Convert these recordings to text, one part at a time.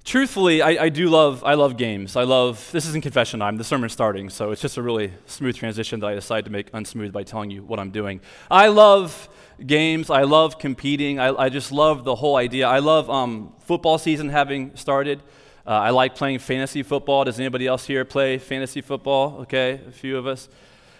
Truthfully, I love games. This isn't confession time, the sermon's starting, so it's just a really smooth transition that I decided to make unsmooth by telling you what I'm doing. I love games, I love competing, I just love the whole idea. I love football season having started. I like playing fantasy football. Does anybody else here play fantasy football? Okay, a few of us.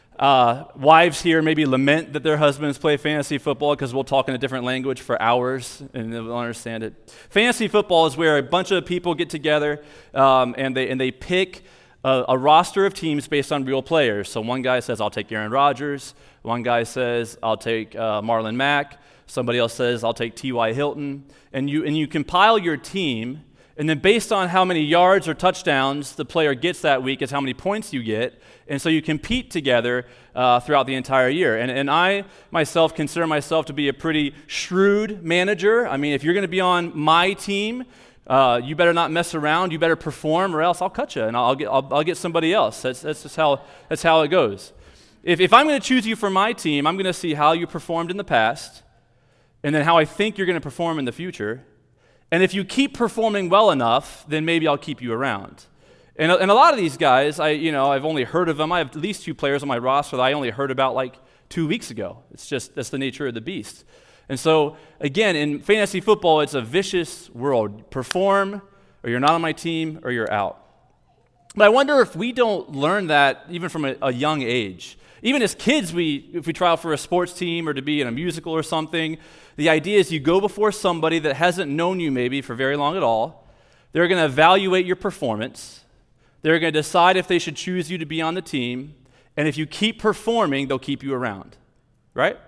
Wives here maybe lament that their husbands play fantasy football because we'll talk in a different language for hours and they'll understand it. Fantasy football is where a bunch of people get together and they pick a roster of teams based on real players. So one guy says, I'll take Aaron Rodgers. One guy says, I'll take Marlon Mack. Somebody else says, I'll take T.Y. Hilton. And you compile your team, and then based on how many yards or touchdowns the player gets that week is how many points you get. And so you compete together throughout the entire year. And I myself consider myself to be a pretty shrewd manager. I mean, if you're going to be on my team, you better not mess around. You better perform, or else I'll cut you and I'll get somebody else. That's just how it goes. If I'm going to choose you for my team, I'm going to see how you performed in the past, and then how I think you're going to perform in the future. And if you keep performing well enough, then maybe I'll keep you around. And a lot of these guys, I've only heard of them. I have at least 2 players on my roster that I only heard about like 2 weeks ago. That's the nature of the beast. And so, again, in fantasy football, it's a vicious world. Perform, or you're not on my team, or you're out. But I wonder if we don't learn that even from a young age. Even as kids, if we try out for a sports team or to be in a musical or something, the idea is you go before somebody that hasn't known you maybe for very long at all. They're going to evaluate your performance. They're going to decide if they should choose you to be on the team. And if you keep performing, they'll keep you around, right?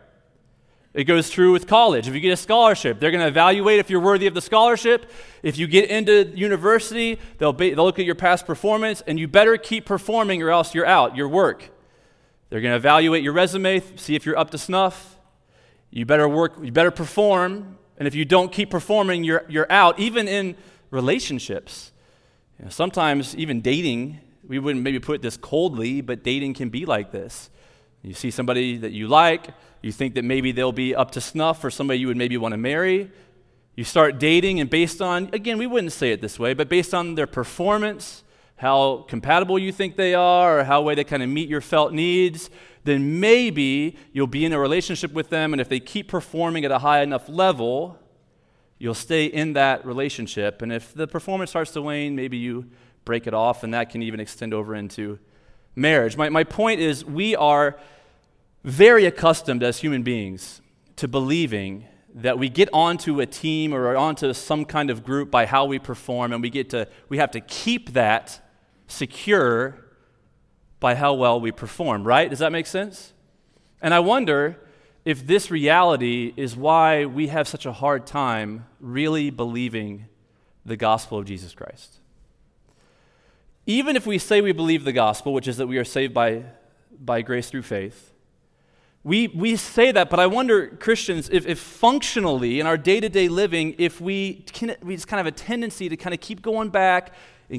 It goes true with college. If you get a scholarship, they're going to evaluate if you're worthy of the scholarship. If you get into university, they'll look at your past performance, and you better keep performing or else you're out, your work. They're going to evaluate your resume, see if you're up to snuff. You better work, you better perform, and if you don't keep performing, you're out. Even in relationships, sometimes even dating, we wouldn't maybe put it this coldly, but dating can be like this. You see somebody that you like, you think that maybe they'll be up to snuff for somebody you would maybe want to marry. You start dating, and based on, again, we wouldn't say it this way, but based on their performance, how compatible you think they are, or how way they kind of meet your felt needs, then maybe you'll be in a relationship with them, and if they keep performing at a high enough level, you'll stay in that relationship. And if the performance starts to wane, maybe you break it off, and that can even extend over into marriage. My point is, we are very accustomed as human beings to believing that we get onto a team or onto some kind of group by how we perform, and we have to keep that secure by how well we perform, right? Does that make sense? And I wonder if this reality is why we have such a hard time really believing the gospel of Jesus Christ. Even if we say we believe the gospel, which is that we are saved by grace through faith, we say that, but I wonder, Christians, if functionally in our day-to-day living, if we just kind of have a tendency to kind of keep going back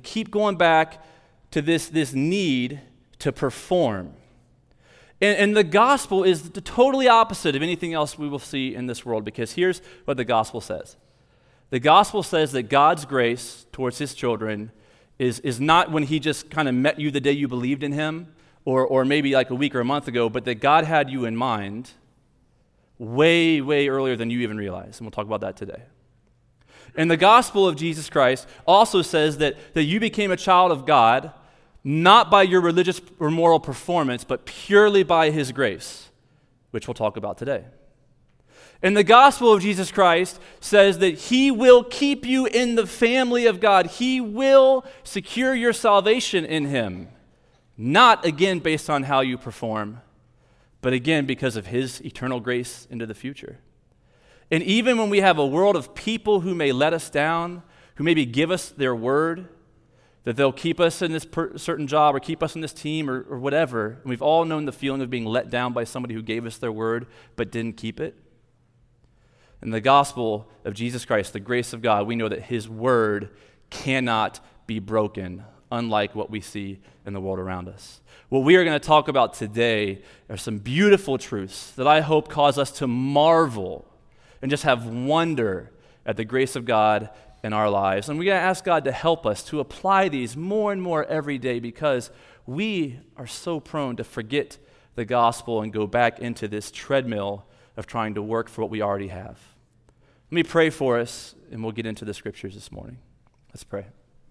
to this need to perform. And the gospel is the totally opposite of anything else we will see in this world, because here's what the gospel says. The gospel says that God's grace towards his children is not when he just kind of met you the day you believed in him, or maybe like a week or a month ago, but that God had you in mind way, way earlier than you even realize. And we'll talk about that today. And the gospel of Jesus Christ also says that you became a child of God not by your religious or moral performance, but purely by his grace, which we'll talk about today. And the gospel of Jesus Christ says that he will keep you in the family of God. He will secure your salvation in him. Not, again, based on how you perform, but again, because of his eternal grace into the future. And even when we have a world of people who may let us down, who maybe give us their word, that they'll keep us in this certain job or keep us in this team or whatever, and we've all known the feeling of being let down by somebody who gave us their word but didn't keep it. In the gospel of Jesus Christ, the grace of God, we know that his word cannot be broken, unlike what we see in the world around us. What we are going to talk about today are some beautiful truths that I hope cause us to marvel and just have wonder at the grace of God in our lives. And we got to ask God to help us to apply these more and more every day, because we are so prone to forget the gospel and go back into this treadmill of trying to work for what we already have. Let me pray for us, and we'll get into the scriptures this morning. Let's pray.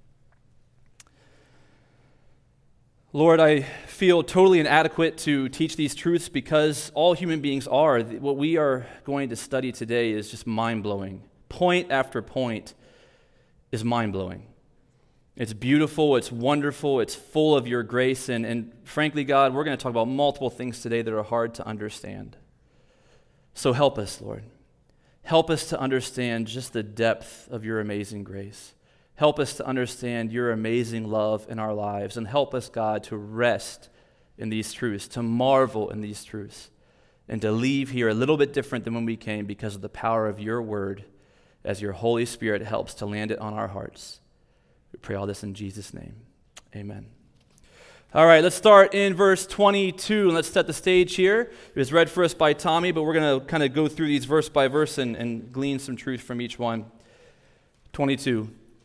Lord, I feel totally inadequate to teach these truths, because all human beings are. What we are going to study today is just mind-blowing. Point after point is mind-blowing. It's beautiful, it's wonderful, it's full of your grace, and frankly, God, we're going to talk about multiple things today that are hard to understand. So help us, Lord. Help us to understand just the depth of your amazing grace. Help us to understand your amazing love in our lives, and help us, God, to rest in these truths, to marvel in these truths, and to leave here a little bit different than when we came because of the power of your word as your Holy Spirit helps to land it on our hearts. We pray all this in Jesus' name. Amen. All right, let's start in verse 22, and let's set the stage here. It was read for us by Tommy, but we're going to kind of go through these verse by verse and glean some truth from each one. 22.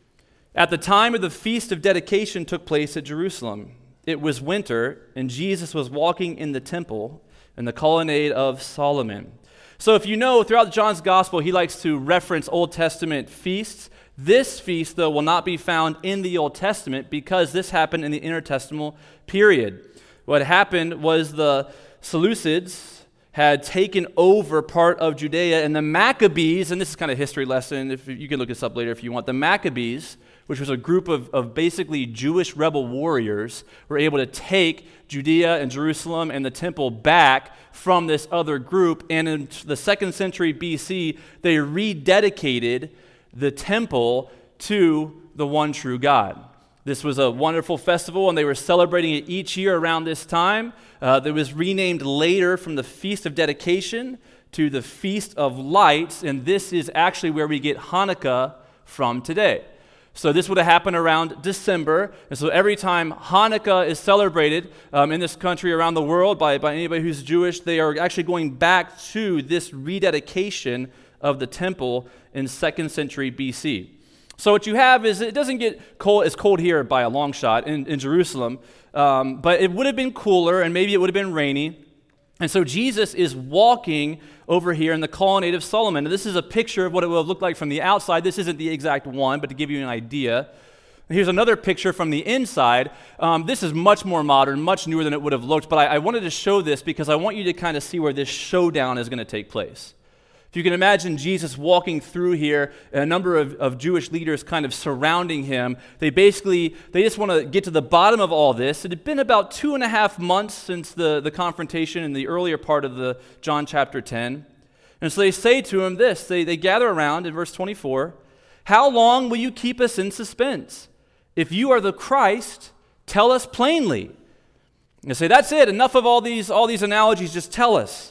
At the time of the Feast of Dedication took place at Jerusalem. It was winter, and Jesus was walking in the temple in the colonnade of Solomon. So if you know, throughout John's gospel, he likes to reference Old Testament feasts. This feast, though, will not be found in the Old Testament because this happened in the intertestamental period. What happened was the Seleucids had taken over part of Judea, and the Maccabees, and this is kind of a history lesson, if you can look this up later if you want, the Maccabees, which was a group of basically Jewish rebel warriors, were able to take Judea and Jerusalem and the temple back from this other group, and in the 2nd century BC, they rededicated the temple to the one true God. This was a wonderful festival, and they were celebrating it each year around this time. It was renamed later from the Feast of Dedication to the Feast of Lights, and this is actually where we get Hanukkah from today. So this would have happened around December, and so every time Hanukkah is celebrated in this country, around the world, by anybody who's Jewish, they are actually going back to this rededication of the temple in 2nd century BC. So what you have is, it doesn't get cold. It's cold here by a long shot in Jerusalem, but it would have been cooler, and maybe it would have been rainy. And so Jesus is walking over here in the colonnade of Solomon. And this is a picture of what it will have looked like from the outside. This isn't the exact one, but to give you an idea. Here's another picture from the inside. This is much more modern, much newer than it would have looked, but I wanted to show this because I want you to kind of see where this showdown is going to take place. If you can imagine Jesus walking through here, and a number of Jewish leaders kind of surrounding him, they just want to get to the bottom of all this. It had been about 2.5 months since the confrontation in the earlier part of the John chapter 10. And so they say to him this, they gather around in verse 24, "How long will you keep us in suspense? If you are the Christ, tell us plainly." And they say, "That's it, enough of all these analogies, just tell us."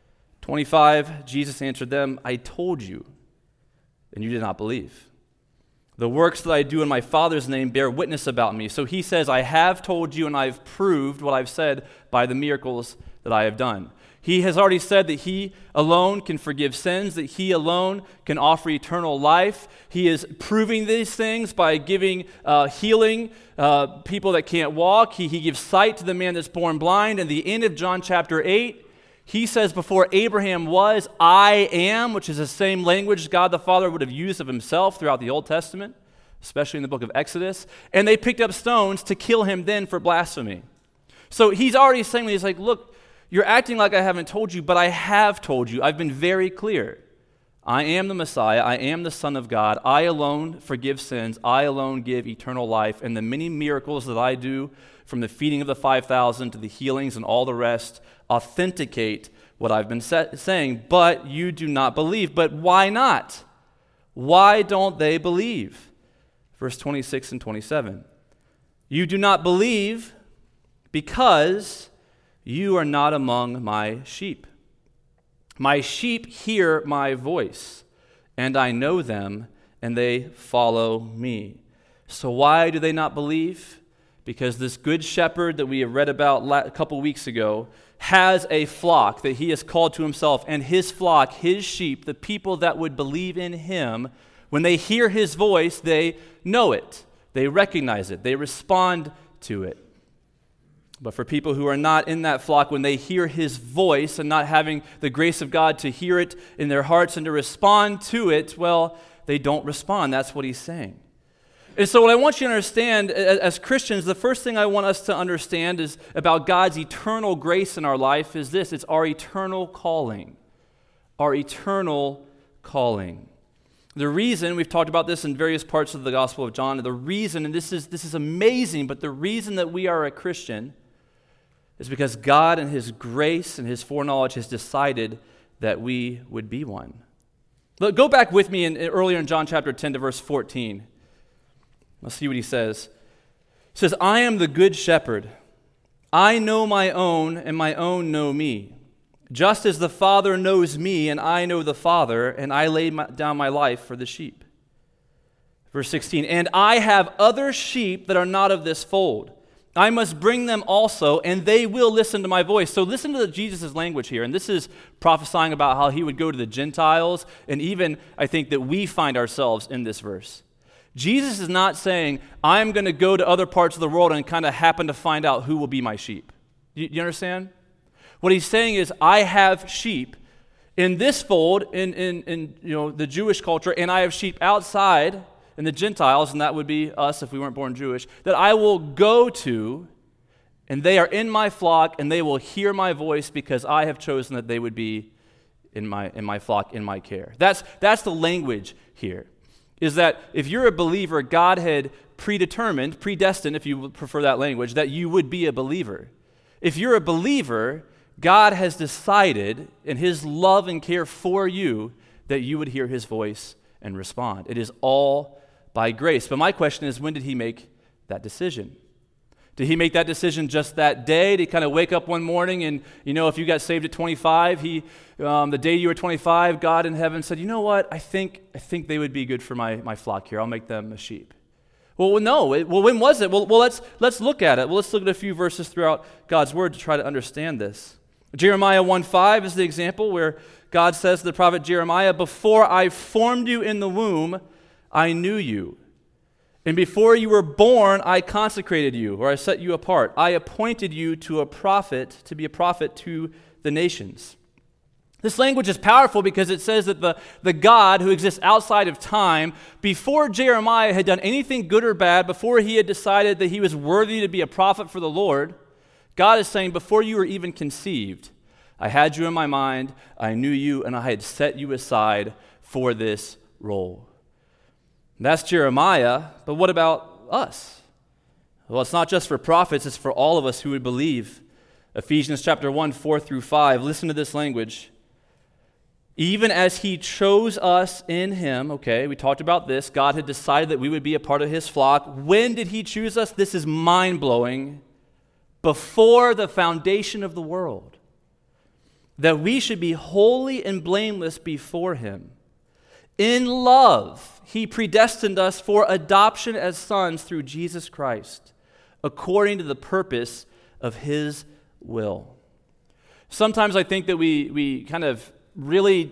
25, Jesus answered them, "I told you, and you did not believe. The works that I do in my Father's name bear witness about me." So he says, I have told you, and I've proved what I've said by the miracles that I have done. He has already said that he alone can forgive sins, that he alone can offer eternal life. He is proving these things by giving healing people that can't walk. He gives sight to the man that's born blind. And the end of John chapter 8, he says, before Abraham was, I am, which is the same language God the Father would have used of himself throughout the Old Testament, especially in the book of Exodus. And they picked up stones to kill him then for blasphemy. So he's already saying, he's like, look, you're acting like I haven't told you, but I have told you. I've been very clear. I am the Messiah. I am the Son of God. I alone forgive sins. I alone give eternal life. And the many miracles that I do, from the feeding of the 5,000 to the healings and all the rest, authenticate what I've been saying. But you do not believe. But why not? Why don't they believe? Verse 26 and 27. You do not believe because you are not among my sheep. My sheep hear my voice, and I know them, and they follow me. So why do they not believe? Because this good shepherd that we have read about a couple weeks ago has a flock that he has called to himself, and his flock, his sheep, the people that would believe in him, When they hear his voice, they know it. They recognize it. They respond to it. But for people who are not in that flock, when they hear his voice and not having the grace of God to hear it in their hearts and to respond to it, well, they don't respond. That's what he's saying. And so what I want you to understand as Christians, the first thing I want us to understand is about God's eternal grace in our life is this. It's our eternal calling. Our eternal calling. The reason, we've talked about this in various parts of the Gospel of John, the reason, and this is amazing, but the reason that we are a Christian is because God in his grace and his foreknowledge has decided that we would be one. Look, go back with me earlier in John chapter 10 to verse 14. Let's see what he says. He says, I am the good shepherd. I know my own, and my own know me. Just as the Father knows me, and I know the Father, and I lay down my life for the sheep. Verse 16, and I have other sheep that are not of this fold. I must bring them also, and they will listen to my voice. So listen to Jesus' language here. And this is prophesying about how he would go to the Gentiles, and even I think that we find ourselves in this verse. Jesus is not saying, I'm going to go to other parts of the world and kind of happen to find out who will be my sheep. You understand? What he's saying is, I have sheep in this fold, in the Jewish culture, and I have sheep outside in the Gentiles, and that would be us if we weren't born Jewish, that I will go to, and they are in my flock, and they will hear my voice because I have chosen that they would be in my flock, in my care. That's the language here, is that if you're a believer, God had predestined, if you prefer that language, that you would be a believer. If you're a believer, God has decided in his love and care for you that you would hear his voice and respond. It is all by grace. But my question is, when did he make that decision? Did he make that decision just that day? Did he kind of wake up one morning and, if you got saved at 25, the day you were 25, God in heaven said, you know what, I think they would be good for my flock here. I'll make them a sheep. Well, no. When was it? Well, let's look at it. Well, let's look at a few verses throughout God's word to try to understand this. Jeremiah 1:5 is the example where God says to the prophet Jeremiah, before I formed you in the womb, I knew you. And before you were born, I consecrated you, or I set you apart. I appointed you to be a prophet to the nations. This language is powerful because it says that the God who exists outside of time, before Jeremiah had done anything good or bad, before he had decided that he was worthy to be a prophet for the Lord, God is saying, before you were even conceived, I had you in my mind, I knew you, and I had set you aside for this role. That's Jeremiah, but what about us? Well, it's not just for prophets, it's for all of us who would believe. Ephesians chapter 1, 4 through 5, listen to this language. Even as he chose us in him, okay, we talked about this, God had decided that we would be a part of his flock. When did he choose us? This is mind-blowing. Before the foundation of the world, that we should be holy and blameless before him. In love, he predestined us for adoption as sons through Jesus Christ, according to the purpose of his will. Sometimes I think that we kind of really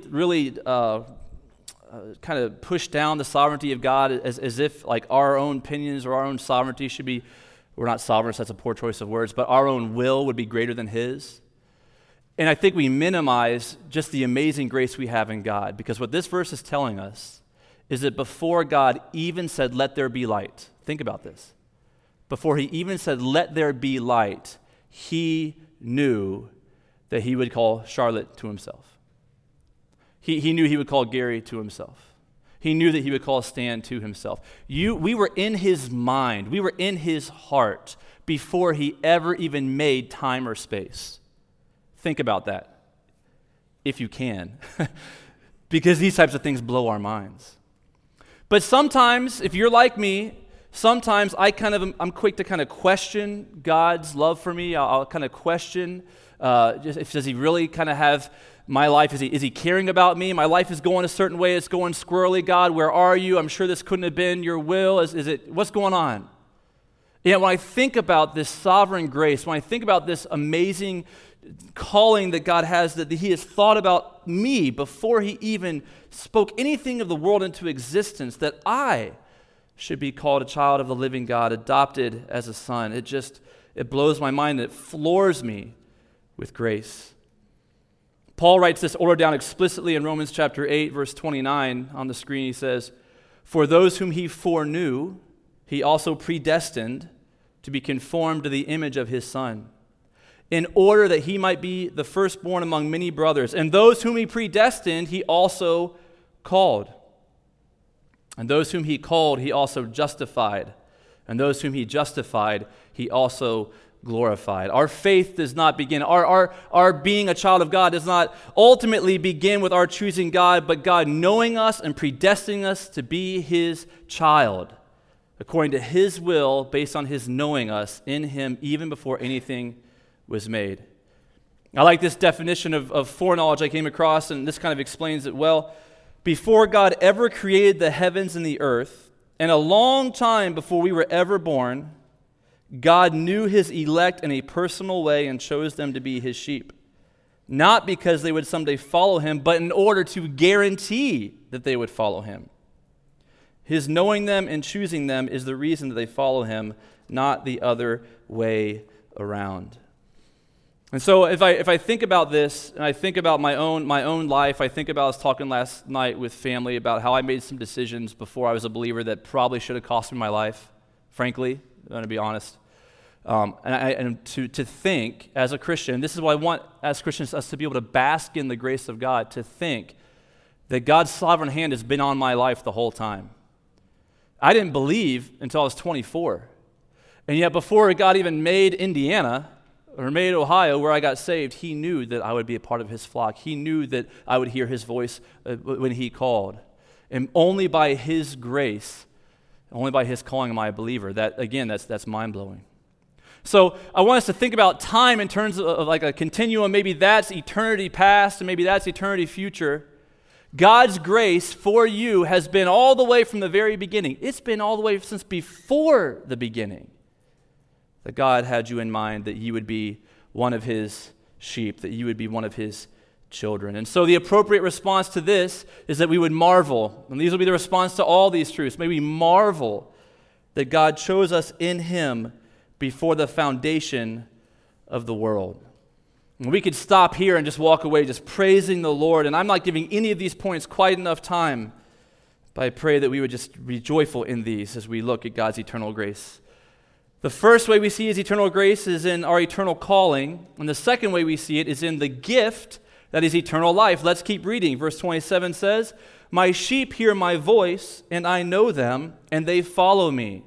kind of push down the sovereignty of God as if like our own opinions or our own sovereignty should be, we're not sovereign, so that's a poor choice of words, but our own will would be greater than his. And I think we minimize just the amazing grace we have in God, because what this verse is telling us is that before God even said, let there be light, think about this. Before he even said, let there be light, he knew that he would call Charlotte to himself. He knew he would call Gary to himself. He knew that he would call Stan to himself. We were in his mind. We were in his heart before he ever even made time or space. Think about that, if you can, because these types of things blow our minds. But sometimes, if you're like me, sometimes I'm quick to kind of question God's love for me. I'll kind of question, does he really kind of have my life? Is he caring about me? My life is going a certain way. It's going squirrely. God, where are you? I'm sure this couldn't have been your will. What's going on? Yet when I think about this sovereign grace, when I think about this amazing calling that God has, that he has thought about me before he even spoke anything of the world into existence, that I should be called a child of the living God, adopted as a son. It blows my mind. It floors me with grace. Paul writes this order down explicitly in Romans chapter 8, verse 29 on the screen. He says, "For those whom he foreknew, he also predestined to be conformed to the image of his Son, in order that he might be the firstborn among many brothers. And those whom he predestined, he also called. And those whom he called, he also justified. And those whom he justified, he also glorified." Our faith does not begin, our being a child of God does not ultimately begin with our choosing God, but God knowing us and predestining us to be his child, according to his will, based on his knowing us in him even before anything was made. I like this definition of foreknowledge I came across, and this kind of explains it well. Before God ever created the heavens and the earth, and a long time before we were ever born, God knew his elect in a personal way and chose them to be his sheep. Not because they would someday follow him, but in order to guarantee that they would follow him. His knowing them and choosing them is the reason that they follow him, not the other way around. And so if I think about this, and I think about my own life, I think about, I was talking last night with family about how I made some decisions before I was a believer that probably should have cost me my life, frankly, I'm going to be honest. And to think as a Christian, this is what I want as Christians, us to be able to bask in the grace of God, to think that God's sovereign hand has been on my life the whole time. I didn't believe until I was 24. And yet before God even made Indiana, or made Ohio, where I got saved, he knew that I would be a part of his flock. He knew that I would hear his voice when he called. And only by his grace, only by his calling am I a believer. That, again, that's mind-blowing. So I want us to think about time in terms of like a continuum. Maybe that's eternity past, and maybe that's eternity future. God's grace for you has been all the way from the very beginning. It's been all the way since before the beginning that God had you in mind, that you would be one of his sheep, that you would be one of his children. And so the appropriate response to this is that we would marvel. And these will be the response to all these truths. May we marvel that God chose us in him before the foundation of the world. And we could stop here and just walk away just praising the Lord. And I'm not giving any of these points quite enough time, but I pray that we would just be joyful in these as we look at God's eternal grace. The first way we see his eternal grace is in our eternal calling, and the second way we see it is in the gift that is eternal life. Let's keep reading. Verse 27 says, "My sheep hear my voice, and I know them, and they follow me.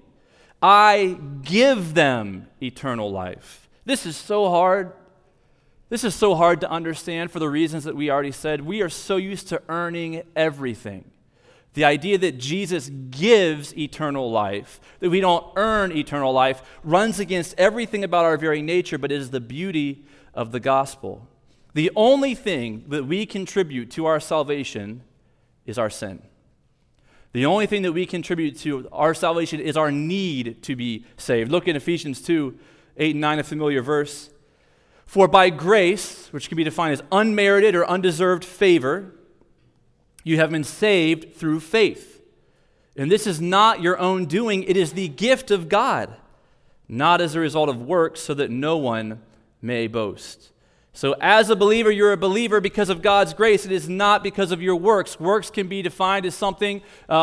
I give them eternal life." This is so hard. This is so hard to understand for the reasons that we already said. We are so used to earning everything. The idea that Jesus gives eternal life, that we don't earn eternal life, runs against everything about our very nature, but it is the beauty of the gospel. The only thing that we contribute to our salvation is our sin. The only thing that we contribute to our salvation is our need to be saved. Look in Ephesians 2, 8 and 9, a familiar verse. "For by grace," which can be defined as unmerited or undeserved favor, "you have been saved through faith. And this is not your own doing, it is the gift of God, not as a result of works, so that no one may boast." So as a believer, you're a believer because of God's grace. It is not because of your works. Works can be defined as something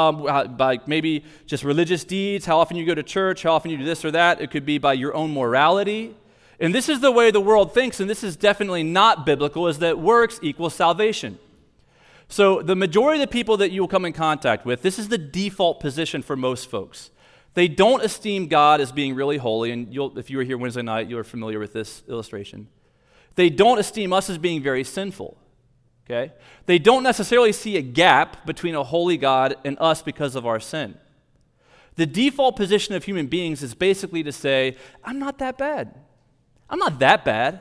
by maybe just religious deeds, how often you go to church, how often you do this or that. It could be by your own morality. And this is the way the world thinks, and this is definitely not biblical, is that works equals salvation. So the majority of the people that you will come in contact with, this is the default position for most folks. They don't esteem God as being really holy, and if you were here Wednesday night, you are familiar with this illustration. They don't esteem us as being very sinful, okay? They don't necessarily see a gap between a holy God and us because of our sin. The default position of human beings is basically to say, I'm not that bad. I'm not that bad.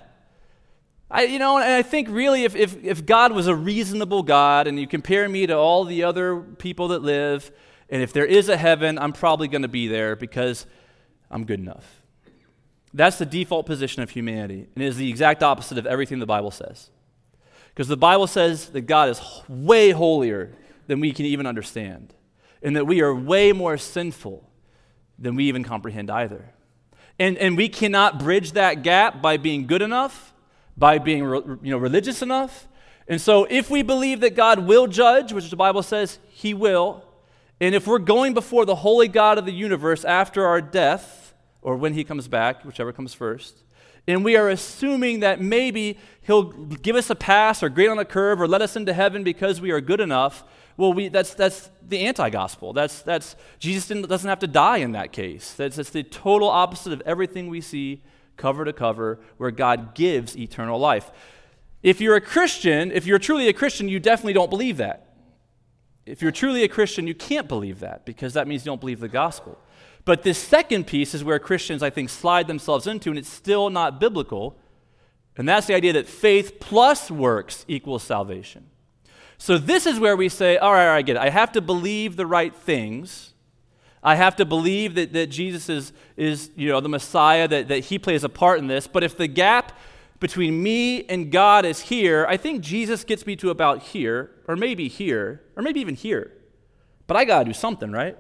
And I think really if God was a reasonable God and you compare me to all the other people that live, and if there is a heaven, I'm probably going to be there because I'm good enough. That's the default position of humanity, and it is the exact opposite of everything the Bible says. Because the Bible says that God is way holier than we can even understand, and that we are way more sinful than we even comprehend either. And we cannot bridge that gap by being good enough, by being religious enough. And so if we believe that God will judge, which the Bible says he will, and if we're going before the holy God of the universe after our death, or when he comes back, whichever comes first, and we are assuming that maybe he'll give us a pass or grade on a curve or let us into heaven because we are good enough, well, that's the anti-gospel. That's Jesus doesn't have to die in that case. That's the total opposite of everything we see cover to cover, where God gives eternal life. If you're truly a Christian, you definitely don't believe that. If you're truly a Christian, you can't believe that, because that means you don't believe the gospel. But this second piece is where Christians, I think, slide themselves into, and it's still not biblical. And that's the idea that faith plus works equals salvation. So this is where we say, all right, I get it. I have to believe the right things. I have to believe that Jesus is the Messiah, that he plays a part in this. But if the gap between me and God is here, I think Jesus gets me to about here, or maybe even here. But I got to do something, right?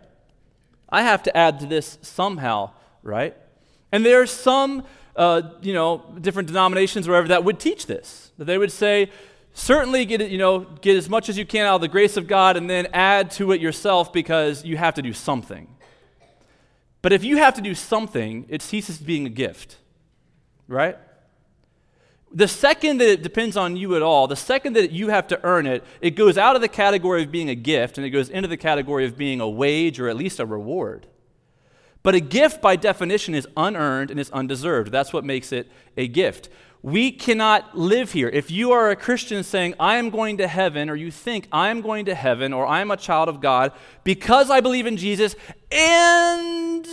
I have to add to this somehow, right? And there's some, different denominations, wherever, that would teach this. That they would say, certainly get as much as you can out of the grace of God, and then add to it yourself, because you have to do something. But if you have to do something, it ceases being a gift, right? The second that it depends on you at all, the second that you have to earn it, it goes out of the category of being a gift, and it goes into the category of being a wage, or at least a reward. But a gift, by definition, is unearned and is undeserved. That's what makes it a gift. We cannot live here. If you are a Christian saying, I am going to heaven, or you think I am going to heaven, or I am a child of God because I believe in Jesus, and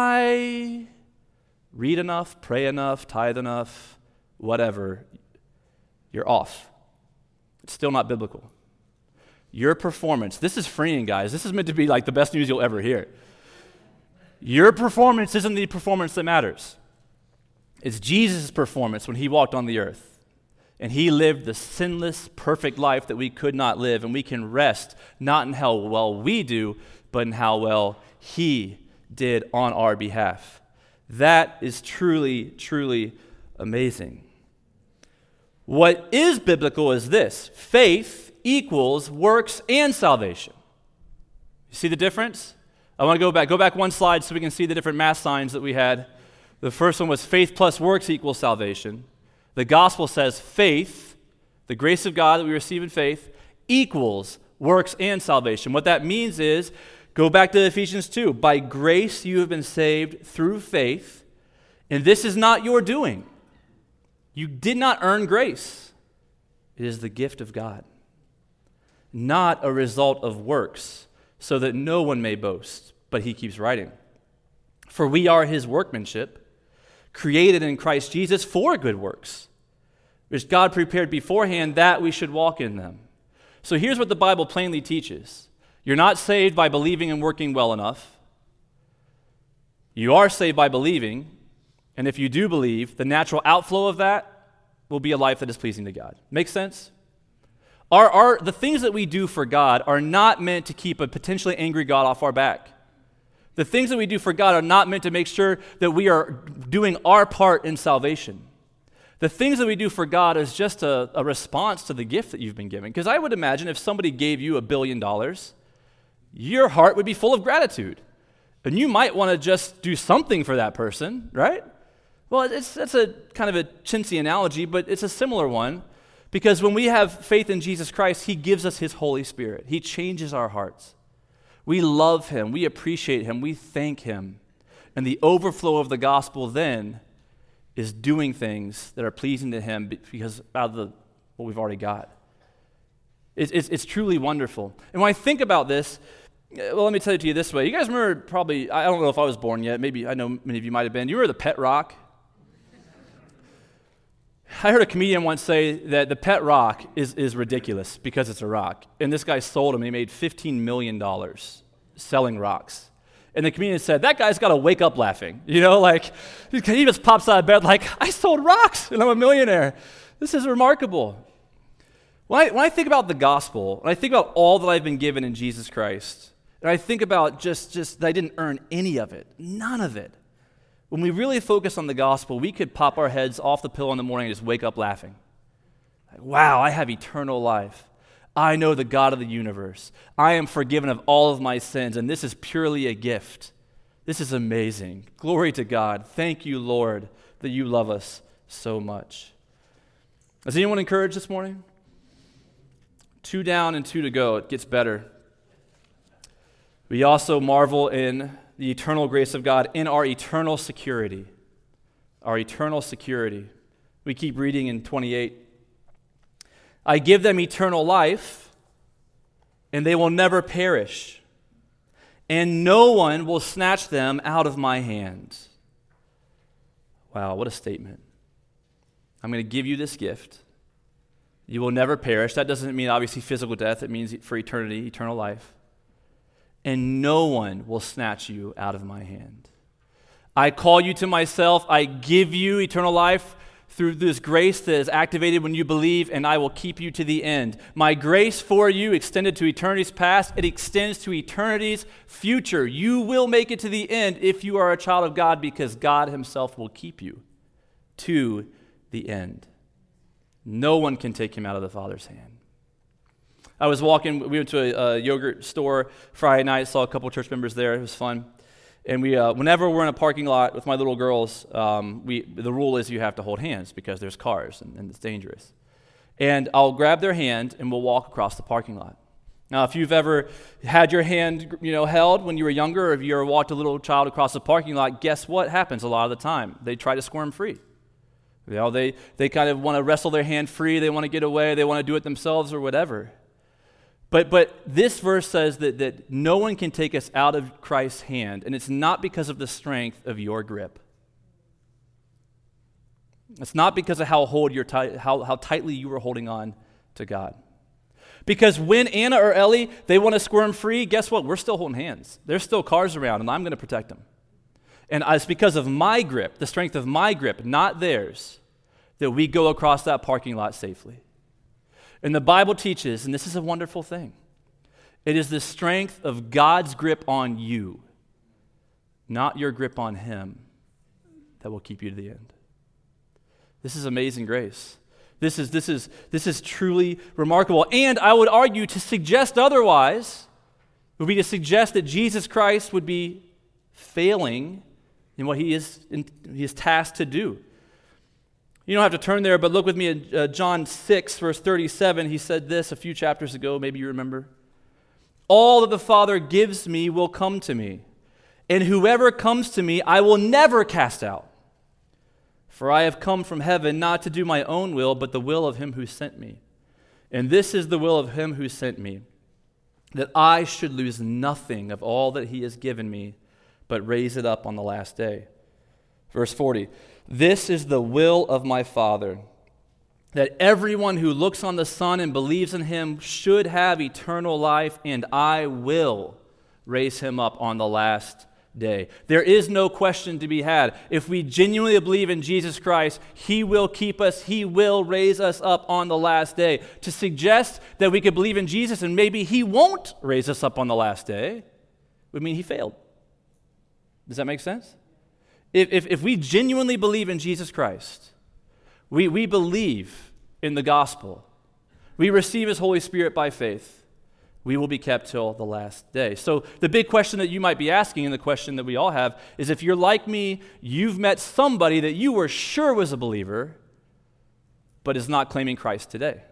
I read enough, pray enough, tithe enough, whatever, you're off. It's still not biblical. Your performance, this is freeing, guys. This is meant to be like the best news you'll ever hear. Your performance isn't the performance that matters. It's Jesus' performance when he walked on the earth. And he lived the sinless, perfect life that we could not live. And we can rest not in how well we do, but in how well he did on our behalf. That is truly, truly amazing. What is biblical is this: faith equals works and salvation. You see the difference? I want to go back one slide so we can see the different math signs that we had. The first one was faith plus works equals salvation. The gospel says faith, the grace of God that we receive in faith, equals works and salvation. What that means is, go back to Ephesians 2. By grace you have been saved through faith, and this is not your doing. You did not earn grace. It is the gift of God, not a result of works, so that no one may boast. But he keeps writing. For we are his workmanship, created in Christ Jesus for good works, which God prepared beforehand that we should walk in them. So here's what the Bible plainly teaches. You're not saved by believing and working well enough. You are saved by believing, and if you do believe, the natural outflow of that will be a life that is pleasing to God. Make sense? The things that we do for God are not meant to keep a potentially angry God off our back. The things that we do for God are not meant to make sure that we are doing our part in salvation. The things that we do for God is just a response to the gift that you've been given. Because I would imagine if somebody gave you $1 billion, your heart would be full of gratitude. And you might want to just do something for that person, right? Well, that's a kind of a chintzy analogy, but it's a similar one. Because when we have faith in Jesus Christ, he gives us his Holy Spirit. He changes our hearts. We love him. We appreciate him. We thank him. And the overflow of the gospel then is doing things that are pleasing to him because out of what we've already got. It's truly wonderful. And when I think about this, well, let me tell it to you this way. You guys remember probably, I don't know if I was born yet. Maybe, I know many of you might have been. Do you remember the pet rock? I heard a comedian once say that the pet rock is ridiculous because it's a rock. And this guy sold them. He made $15 million selling rocks. And the comedian said, that guy's got to wake up laughing. You know, like, he just pops out of bed like, I sold rocks and I'm a millionaire. This is remarkable. When I think about the gospel, and I think about all that I've been given in Jesus Christ, and I think about just that I didn't earn any of it, none of it. When we really focus on the gospel, we could pop our heads off the pillow in the morning and just wake up laughing. Like, wow, I have eternal life. I know the God of the universe. I am forgiven of all of my sins, and this is purely a gift. This is amazing. Glory to God. Thank you, Lord, that you love us so much. Is anyone encouraged this morning? 2 down and 2 to go. It gets better. We also marvel in the eternal grace of God, in our eternal security. Our eternal security. We keep reading in 28. I give them eternal life, and they will never perish, and no one will snatch them out of my hand. Wow, what a statement. I'm going to give you this gift. You will never perish. That doesn't mean obviously physical death. It means for eternity, eternal life. And no one will snatch you out of my hand. I call you to myself. I give you eternal life through this grace that is activated when you believe, and I will keep you to the end. My grace for you extended to eternity's past. It extends to eternity's future. You will make it to the end if you are a child of God, because God himself will keep you to the end. No one can take him out of the Father's hand. I was walking, we went to a yogurt store Friday night, saw a couple of church members there. It was fun. And we, whenever we're in a parking lot with my little girls, the rule is you have to hold hands because there's cars and it's dangerous. And I'll grab their hand and we'll walk across the parking lot. Now, if you've ever had your hand, held when you were younger, or if you ever walked a little child across the parking lot, guess what happens a lot of the time? They try to squirm free. They kind of want to wrestle their hand free. They want to get away. They want to do it themselves or whatever. But this verse says that no one can take us out of Christ's hand, and it's not because of the strength of your grip. It's not because of how tightly you were holding on to God. Because when Anna or Ellie, they want to squirm free, guess what? We're still holding hands. There's still cars around, and I'm going to protect them. And it's because of my grip, the strength of my grip, not theirs, that we go across that parking lot safely. And the Bible teaches, and this is a wonderful thing, it is the strength of God's grip on you, not your grip on him, that will keep you to the end. This is amazing grace. This is truly remarkable. And I would argue to suggest otherwise would be to suggest that Jesus Christ would be failing in what he is tasked to do. You don't have to turn there, but look with me at John 6, verse 37. He said this a few chapters ago, maybe you remember. All that the Father gives me will come to me, and whoever comes to me I will never cast out. For I have come from heaven not to do my own will, but the will of him who sent me. And this is the will of him who sent me, that I should lose nothing of all that he has given me, but raise it up on the last day. Verse 40. This is the will of my Father, that everyone who looks on the Son and believes in him should have eternal life, and I will raise him up on the last day. There is no question to be had. If we genuinely believe in Jesus Christ, he will keep us, he will raise us up on the last day. To suggest that we could believe in Jesus and maybe he won't raise us up on the last day would mean he failed. Does that make sense? If we genuinely believe in Jesus Christ, we believe in the gospel, we receive his Holy Spirit by faith, we will be kept till the last day. So the big question that you might be asking, and the question that we all have, is if you're like me, you've met somebody that you were sure was a believer, but is not claiming Christ today.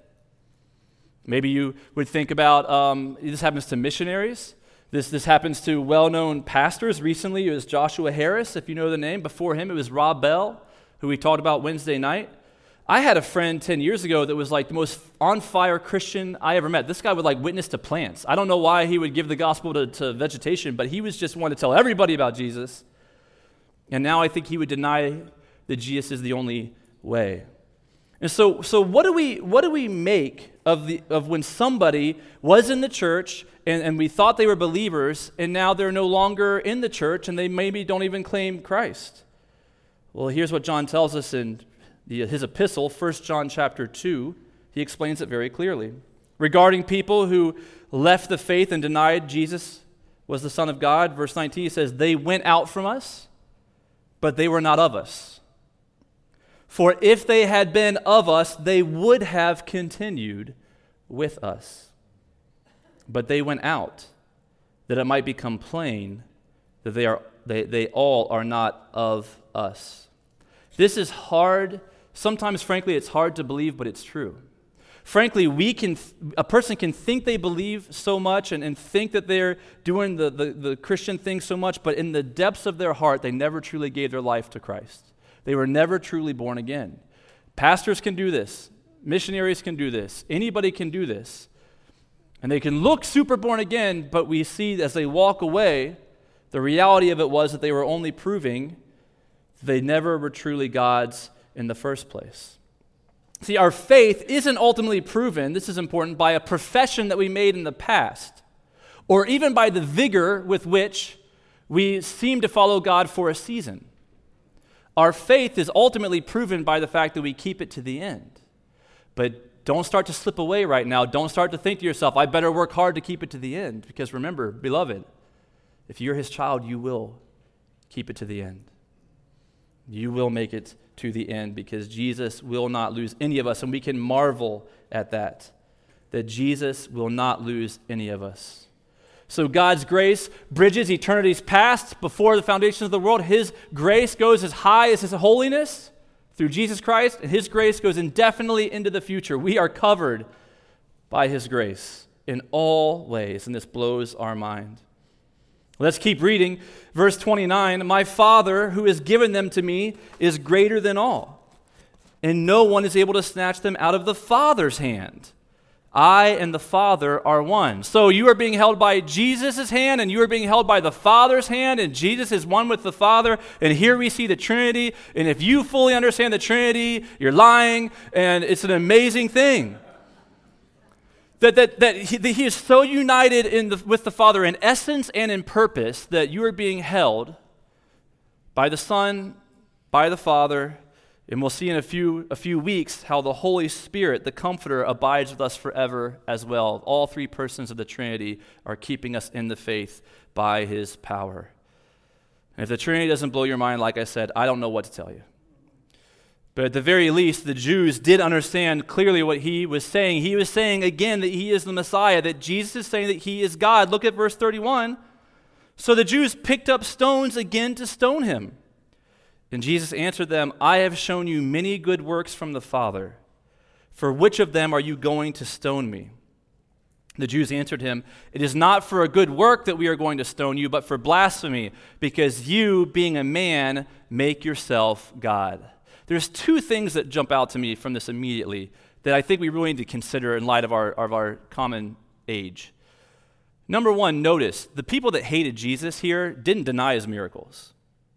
Maybe you would think about, this happens to missionaries. This happens to well-known pastors. Recently, it was Joshua Harris, if you know the name. Before him, it was Rob Bell, who we talked about Wednesday night. I had a friend 10 years ago that was like the most on-fire Christian I ever met. This guy would like witness to plants. I don't know why he would give the gospel to vegetation, but he was just wanting to tell everybody about Jesus. And now I think he would deny that Jesus is the only way. And so what do we make of when somebody was in the church and we thought they were believers, and now they're no longer in the church and they maybe don't even claim Christ? Well, here's what John tells us in his epistle, 1 John chapter 2. He explains it very clearly. Regarding people who left the faith and denied Jesus was the Son of God, verse 19, he says, they went out from us, but they were not of us. For if they had been of us, they would have continued with us. But they went out, that it might become plain that they all are not of us. This is hard. Sometimes, frankly, it's hard to believe, but it's true. Frankly, a person can think they believe so much and think that they're doing the Christian thing so much, but in the depths of their heart, they never truly gave their life to Christ. They were never truly born again. Pastors can do this. Missionaries can do this. Anybody can do this. And they can look super born again, but we see as they walk away, the reality of it was that they were only proving they never were truly God's in the first place. See, our faith isn't ultimately proven, this is important, by a profession that we made in the past, or even by the vigor with which we seem to follow God for a season. Our faith is ultimately proven by the fact that we keep it to the end. But don't start to slip away right now. Don't start to think to yourself, I better work hard to keep it to the end. Because remember, beloved, if you're his child, you will keep it to the end. You will make it to the end because Jesus will not lose any of us. And we can marvel at that Jesus will not lose any of us. So God's grace bridges eternity's past before the foundations of the world. His grace goes as high as his holiness through Jesus Christ, and his grace goes indefinitely into the future. We are covered by his grace in all ways, and this blows our mind. Let's keep reading. Verse 29, my Father who has given them to me is greater than all, and no one is able to snatch them out of the Father's hand. I and the Father are one. So you are being held by Jesus' hand, and you are being held by the Father's hand, and Jesus is one with the Father, and here we see the Trinity, and if you fully understand the Trinity, you're lying, and it's an amazing thing. That he is so united with the Father in essence and in purpose that you are being held by the Son, by the Father, and we'll see in a few weeks how the Holy Spirit, the Comforter, abides with us forever as well. All three persons of the Trinity are keeping us in the faith by his power. And if the Trinity doesn't blow your mind, like I said, I don't know what to tell you. But at the very least, the Jews did understand clearly what he was saying. He was saying again that he is the Messiah, that Jesus is saying that he is God. Look at verse 31. So the Jews picked up stones again to stone him. And Jesus answered them, I have shown you many good works from the Father. For which of them are you going to stone me? The Jews answered him, it is not for a good work that we are going to stone you, but for blasphemy, because you, being a man, make yourself God. There's two things that jump out to me from this immediately that I think we really need to consider in light of our common age. Number one, notice, the people that hated Jesus here didn't deny his miracles.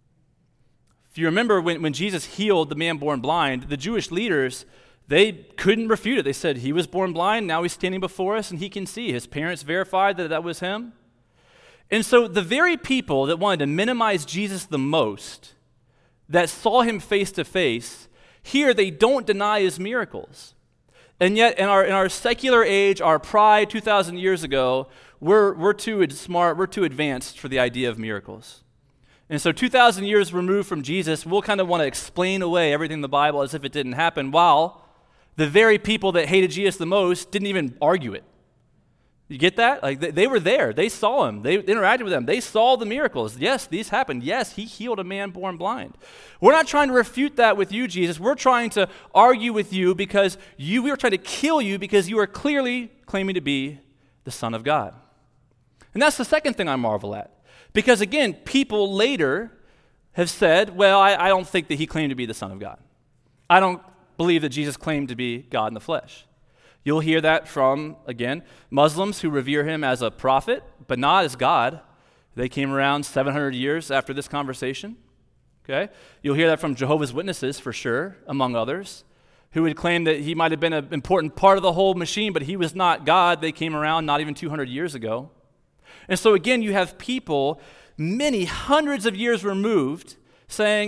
If you remember when Jesus healed the man born blind, the Jewish leaders, they couldn't refute it. They said, he was born blind, now he's standing before us and he can see. His parents verified that was him. And so the very people that wanted to minimize Jesus the most, that saw him face to face, here they don't deny his miracles. And yet in our secular age, our pride 2,000 years ago, we're too smart, we're too advanced for the idea of miracles. And so 2,000 years removed from Jesus, we'll kind of want to explain away everything in the Bible as if it didn't happen, while the very people that hated Jesus the most didn't even argue it. You get that? Like they were there. They saw him. They interacted with him. They saw the miracles. Yes, these happened. Yes, he healed a man born blind. We're not trying to refute that with you, Jesus. We're trying to argue with you because we were trying to kill you because you are clearly claiming to be the Son of God. And that's the second thing I marvel at. Because again, people later have said, well, I don't think that he claimed to be the Son of God. I don't believe that Jesus claimed to be God in the flesh. You'll hear that from, again, Muslims who revere him as a prophet, but not as God. They came around 700 years after this conversation. Okay? You'll hear that from Jehovah's Witnesses for sure, among others, who would claim that he might have been an important part of the whole machine, but he was not God. They came around not even 200 years ago. And so again, you have people many hundreds of years removed saying,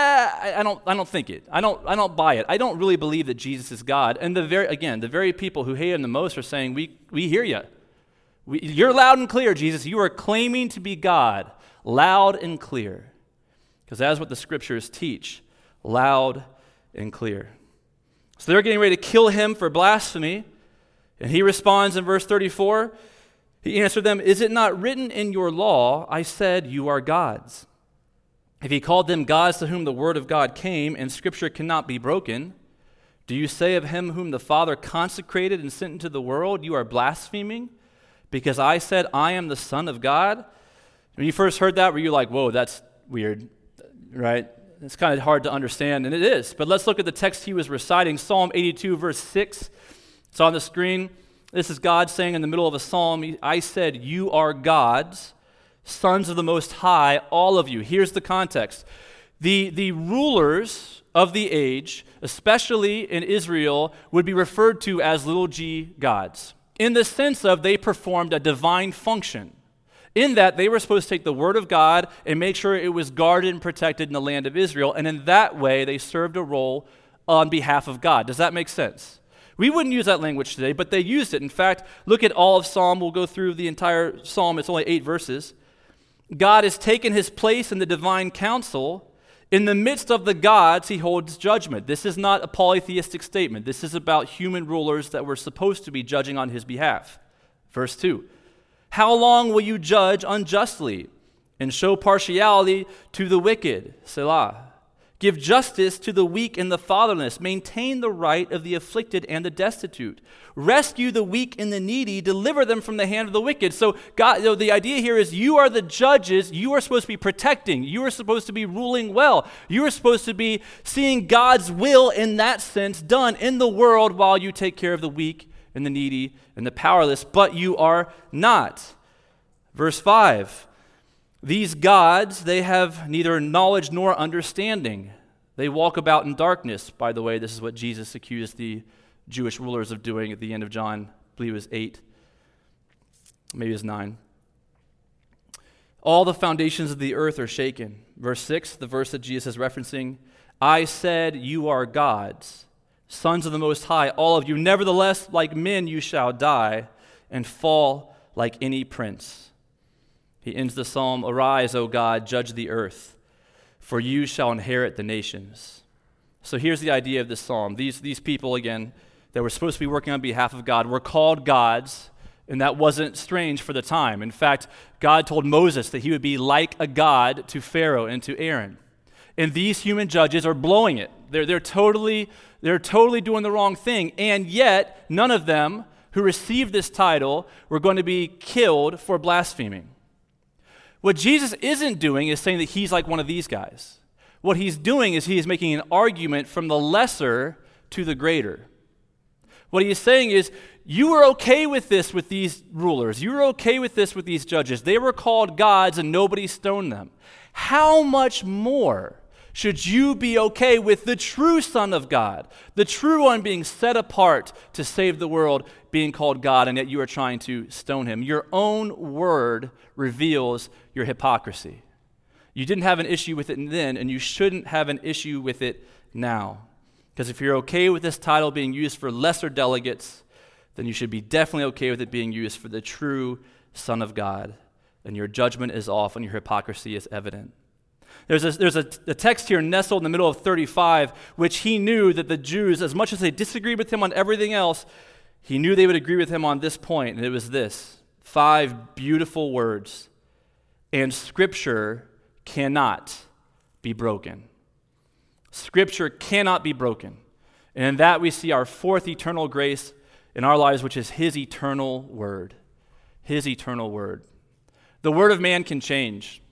I don't think it. I don't buy it. I don't really believe that Jesus is God. And the very people who hate him the most are saying, we hear you. You're loud and clear, Jesus. You are claiming to be God, loud and clear. Because that's what the scriptures teach, loud and clear. So they're getting ready to kill him for blasphemy. And he responds in verse 34. He answered them, "Is it not written in your law, I said you are gods?" If he called them gods to whom the word of God came, and scripture cannot be broken, do you say of him whom the Father consecrated and sent into the world, you are blaspheming? Because I said, I am the Son of God? When you first heard that, were you like, whoa, that's weird, right? It's kind of hard to understand, and it is. But let's look at the text he was reciting, Psalm 82, verse 6. It's on the screen. This is God saying in the middle of a psalm, I said, you are gods, sons of the Most High, all of you. Here's the context. The rulers of the age, especially in Israel, would be referred to as little g gods, in the sense of they performed a divine function, in that they were supposed to take the word of God and make sure it was guarded and protected in the land of Israel, and in that way they served a role on behalf of God. Does that make sense? We wouldn't use that language today, but they used it. In fact, look at all of Psalm. We'll go through the entire Psalm. It's only 8 verses. God has taken his place in the divine council. In the midst of the gods, he holds judgment. This is not a polytheistic statement. This is about human rulers that were supposed to be judging on his behalf. Verse 2, how long will you judge unjustly and show partiality to the wicked? Selah. Give justice to the weak and the fatherless. Maintain the right of the afflicted and the destitute. Rescue the weak and the needy. Deliver them from the hand of the wicked. So God, the idea here is you are the judges. You are supposed to be protecting. You are supposed to be ruling well. You are supposed to be seeing God's will in that sense done in the world while you take care of the weak and the needy and the powerless. But you are not. Verse 5. These gods, they have neither knowledge nor understanding. They walk about in darkness. By the way, this is what Jesus accused the Jewish rulers of doing at the end of John. I believe it was 8. Maybe it was 9. All the foundations of the earth are shaken. Verse 6, the verse that Jesus is referencing. I said, you are gods, sons of the Most High, all of you. Nevertheless, like men you shall die and fall like any prince. He ends the psalm, arise, O God, judge the earth, for you shall inherit the nations. So here's the idea of this psalm. These people, again, that were supposed to be working on behalf of God were called gods, and that wasn't strange for the time. In fact, God told Moses that he would be like a god to Pharaoh and to Aaron. And these human judges are blowing it. They're totally doing the wrong thing, and yet none of them who received this title were going to be killed for blaspheming. What Jesus isn't doing is saying that he's like one of these guys. What he's doing is he's making an argument from the lesser to the greater. What he is saying is, you were okay with this with these rulers. You were okay with this with these judges. They were called gods and nobody stoned them. How much more should you be okay with the true Son of God, the true one being set apart to save the world, being called God, and yet you are trying to stone him? Your own word reveals your hypocrisy. You didn't have an issue with it then, and you shouldn't have an issue with it now. Because if you're okay with this title being used for lesser delegates, then you should be definitely okay with it being used for the true Son of God. And your judgment is off and your hypocrisy is evident. There's a text here nestled in the middle of 35, which he knew that the Jews, as much as they disagreed with him on everything else, he knew they would agree with him on this point, and it was this. 5 beautiful words. And Scripture cannot be broken. Scripture cannot be broken. And in that we see our fourth eternal grace in our lives, which is his eternal word. His eternal word. The word of man can change.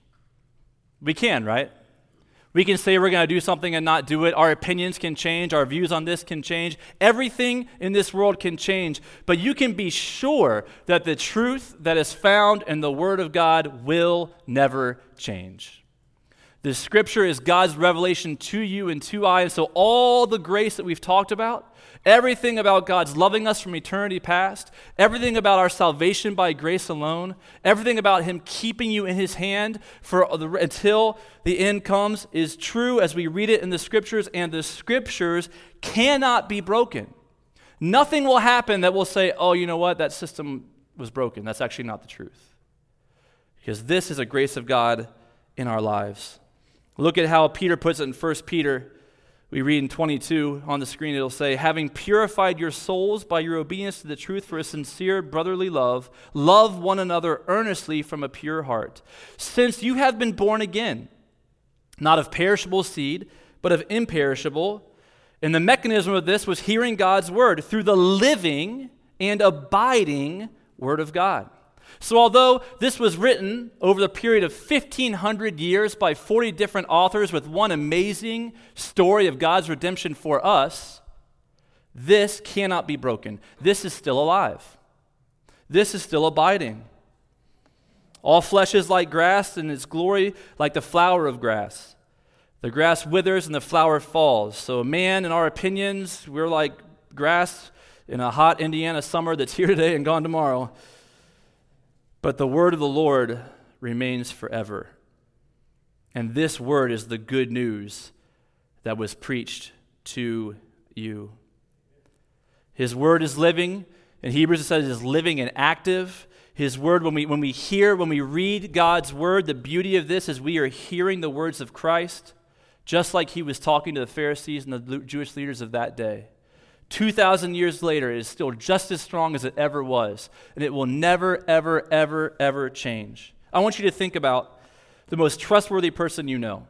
We can, right? We can say we're going to do something and not do it. Our opinions can change. Our views on this can change. Everything in this world can change. But you can be sure that the truth that is found in the Word of God will never change. This scripture is God's revelation to you and to I. And so all the grace that we've talked about, everything about God's loving us from eternity past, everything about our salvation by grace alone, everything about him keeping you in his hand until the end comes is true as we read it in the scriptures, and the scriptures cannot be broken. Nothing will happen that will say, oh, you know what, that system was broken. That's actually not the truth. Because this is a grace of God in our lives. Look at how Peter puts it in 1 Peter. We read in 22 on the screen, it'll say, having purified your souls by your obedience to the truth for a sincere brotherly love, love one another earnestly from a pure heart. Since you have been born again, not of perishable seed, but of imperishable. And the mechanism of this was hearing God's word through the living and abiding word of God. So although this was written over the period of 1,500 years by 40 different authors with one amazing story of God's redemption for us, this cannot be broken. This is still alive. This is still abiding. All flesh is like grass, and its glory like the flower of grass. The grass withers and the flower falls. So man, in our opinions, we're like grass in a hot Indiana summer that's here today and gone tomorrow. But the word of the Lord remains forever. And this word is the good news that was preached to you. His word is living. In Hebrews it says it is living and active. His word, when we read God's word, the beauty of this is we are hearing the words of Christ, just like he was talking to the Pharisees and the Jewish leaders of that day. 2,000 years later, it is still just as strong as it ever was, and it will never, ever, ever, ever change. I want you to think about the most trustworthy person you know.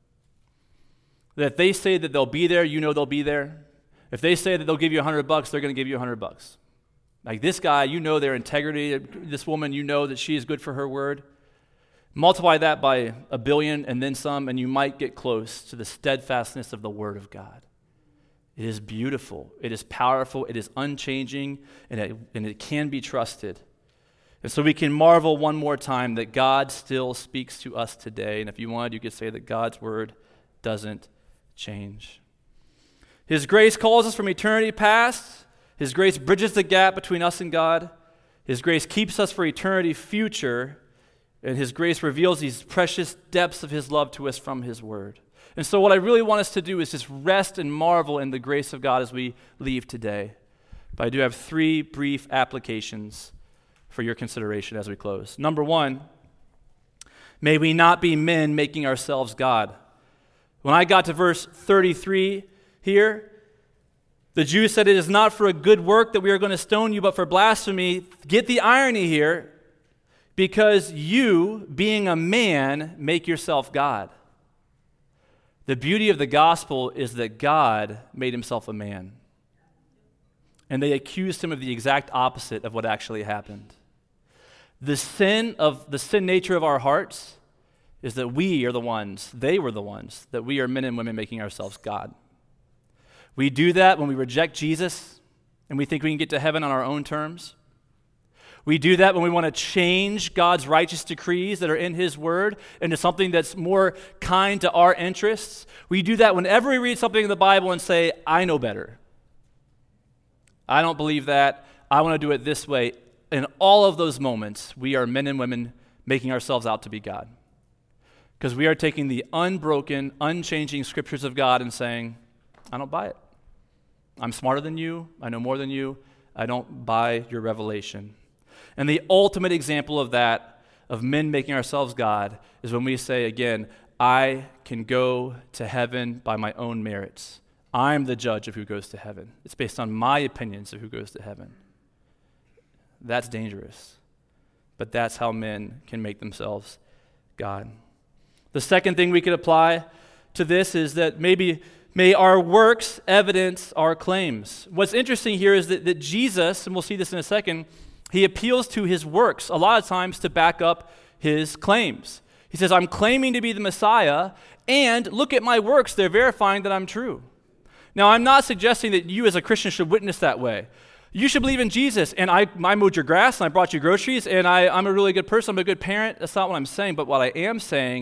That if they say that they'll be there, you know they'll be there. If they say that they'll give you $100, they're going to give you $100. Like this guy, you know their integrity. This woman, you know that she is good for her word. Multiply that by 1 billion and then some, and you might get close to the steadfastness of the word of God. It is beautiful, it is powerful, it is unchanging, and it can be trusted. And so we can marvel one more time that God still speaks to us today. And if you wanted, you could say that God's word doesn't change. His grace calls us from eternity past. His grace bridges the gap between us and God. His grace keeps us for eternity future. And his grace reveals these precious depths of his love to us from his word. And so what I really want us to do is just rest and marvel in the grace of God as we leave today. But I do have 3 brief applications for your consideration as we close. Number 1, may we not be men making ourselves God. When I got to verse 33 here, the Jews said, it is not for a good work that we are going to stone you, but for blasphemy. Get the irony here, because you, being a man, make yourself God. The beauty of the gospel is that God made himself a man. And they accused him of the exact opposite of what actually happened. The sin nature of our hearts is that they were the ones, that we are men and women making ourselves God. We do that when we reject Jesus and we think we can get to heaven on our own terms. We do that when we want to change God's righteous decrees that are in his word into something that's more kind to our interests. We do that whenever we read something in the Bible and say, I know better. I don't believe that. I want to do it this way. In all of those moments, we are men and women making ourselves out to be God. Because we are taking the unbroken, unchanging scriptures of God and saying, I don't buy it. I'm smarter than you. I know more than you. I don't buy your revelation. And the ultimate example of that, of men making ourselves God, is when we say, again, I can go to heaven by my own merits. I'm the judge of who goes to heaven. It's based on my opinions of who goes to heaven. That's dangerous. But that's how men can make themselves God. The second thing we could apply to this is that may our works evidence our claims. What's interesting here is that Jesus, and we'll see this in a second, he appeals to his works a lot of times to back up his claims. He says, I'm claiming to be the Messiah, and look at my works. They're verifying that I'm true. Now, I'm not suggesting that you as a Christian should witness that way. You should believe in Jesus, and I mowed your grass, and I brought you groceries, and I'm a really good person. I'm a good parent. That's not what I'm saying. But what I am saying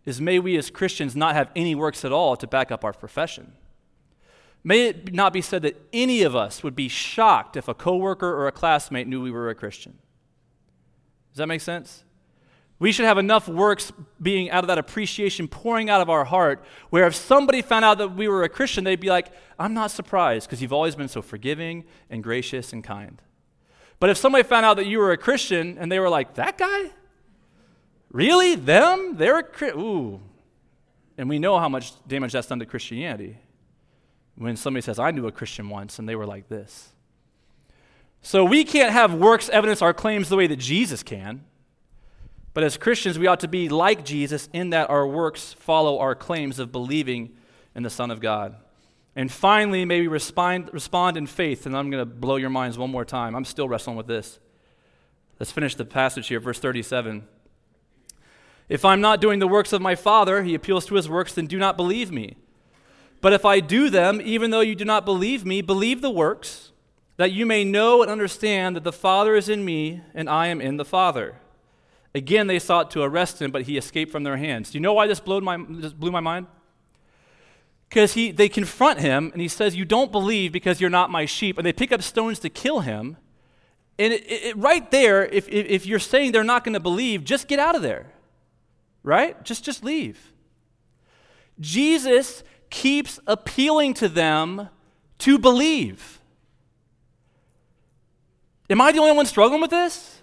is may we as Christians not have any works at all to back up our profession. May it not be said that any of us would be shocked if a coworker or a classmate knew we were a Christian. Does that make sense? We should have enough works being out of that appreciation pouring out of our heart, where if somebody found out that we were a Christian, they'd be like, I'm not surprised because you've always been so forgiving and gracious and kind. But if somebody found out that you were a Christian and they were like, that guy? Really? Them? They're a Christian? Ooh. And we know how much damage that's done to Christianity when somebody says, I knew a Christian once and they were like this. So we can't have works evidence our claims the way that Jesus can. But as Christians, we ought to be like Jesus in that our works follow our claims of believing in the Son of God. And finally, may we respond in faith. And I'm going to blow your minds one more time. I'm still wrestling with this. Let's finish the passage here, verse 37. If I'm not doing the works of my Father, he appeals to his works, then do not believe me. But if I do them, even though you do not believe me, believe the works, that you may know and understand that the Father is in me and I am in the Father. Again, they sought to arrest him, but he escaped from their hands. Do you know why this blew my mind? Because they confront him, and he says, you don't believe because you're not my sheep. And they pick up stones to kill him. And right there, if you're saying they're not going to believe, just get out of there. Right? Just leave. Jesus keeps appealing to them to believe. Am I the only one struggling with this?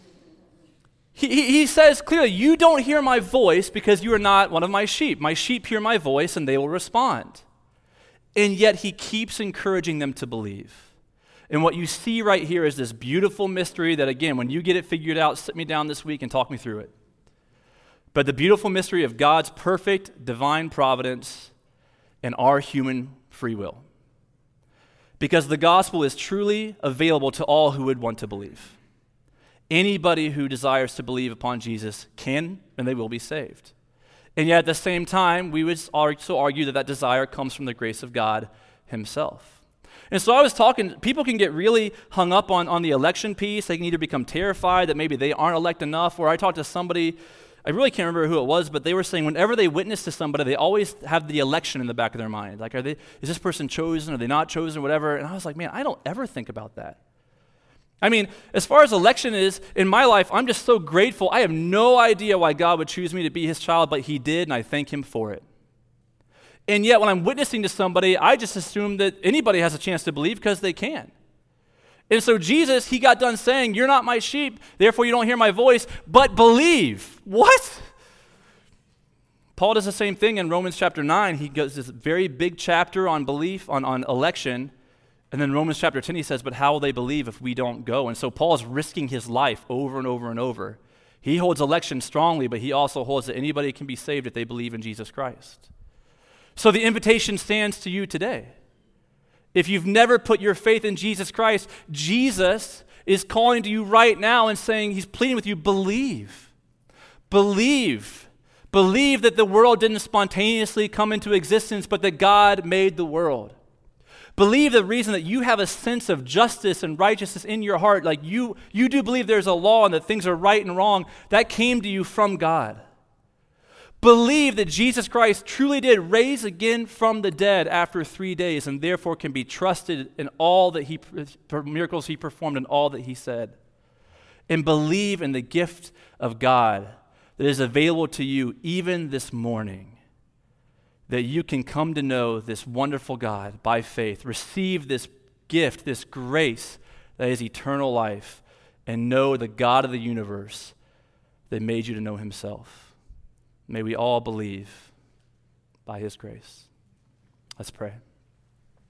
He says clearly, you don't hear my voice because you are not one of my sheep. My sheep hear my voice and they will respond. And yet he keeps encouraging them to believe. And what you see right here is this beautiful mystery that, again, when you get it figured out, sit me down this week and talk me through it. But the beautiful mystery of God's perfect divine providence and our human free will. Because the gospel is truly available to all who would want to believe. Anybody who desires to believe upon Jesus can and they will be saved. And yet at the same time, we would also argue that desire comes from the grace of God himself. And so I was talking, people can get really hung up on the election piece. They can either become terrified that maybe they aren't elect enough, or I talked to somebody, I really can't remember who it was, but they were saying whenever they witness to somebody, they always have the election in the back of their mind. Like, is this person chosen? Are they not chosen? Whatever. And I was like, man, I don't ever think about that. I mean, as far as election is, in my life, I'm just so grateful. I have no idea why God would choose me to be his child, but he did, and I thank him for it. And yet, when I'm witnessing to somebody, I just assume that anybody has a chance to believe because they can. And so Jesus, he got done saying, you're not my sheep, therefore you don't hear my voice, but believe. What? Paul does the same thing in Romans chapter 9. He goes this very big chapter on belief, on election. And then Romans chapter 10, he says, but how will they believe if we don't go? And so Paul's risking his life over and over and over. He holds election strongly, but he also holds that anybody can be saved if they believe in Jesus Christ. So the invitation stands to you today. If you've never put your faith in Jesus Christ, Jesus is calling to you right now and saying, he's pleading with you, believe. Believe. Believe that the world didn't spontaneously come into existence, but that God made the world. Believe the reason that you have a sense of justice and righteousness in your heart, like you do believe there's a law and that things are right and wrong, that came to you from God. Believe that Jesus Christ truly did raise again from the dead after 3 days and therefore can be trusted in all that miracles he performed and all that he said. And believe in the gift of God that is available to you even this morning. That you can come to know this wonderful God by faith, receive this gift, this grace that is eternal life, and know the God of the universe that made you to know himself. May we all believe by his grace. Let's pray.